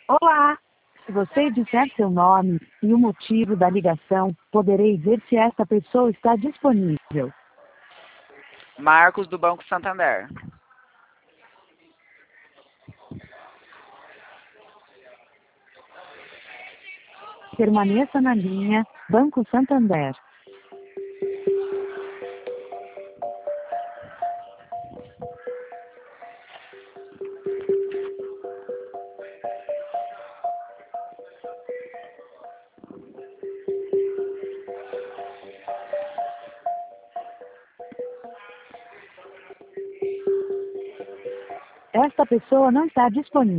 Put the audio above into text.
Olá! Se você disser seu nome e o motivo da ligação, poderei ver se esta pessoa está disponível. Marcos, do Banco Santander. Permaneça na linha, Banco Santander. Esta pessoa não está disponível.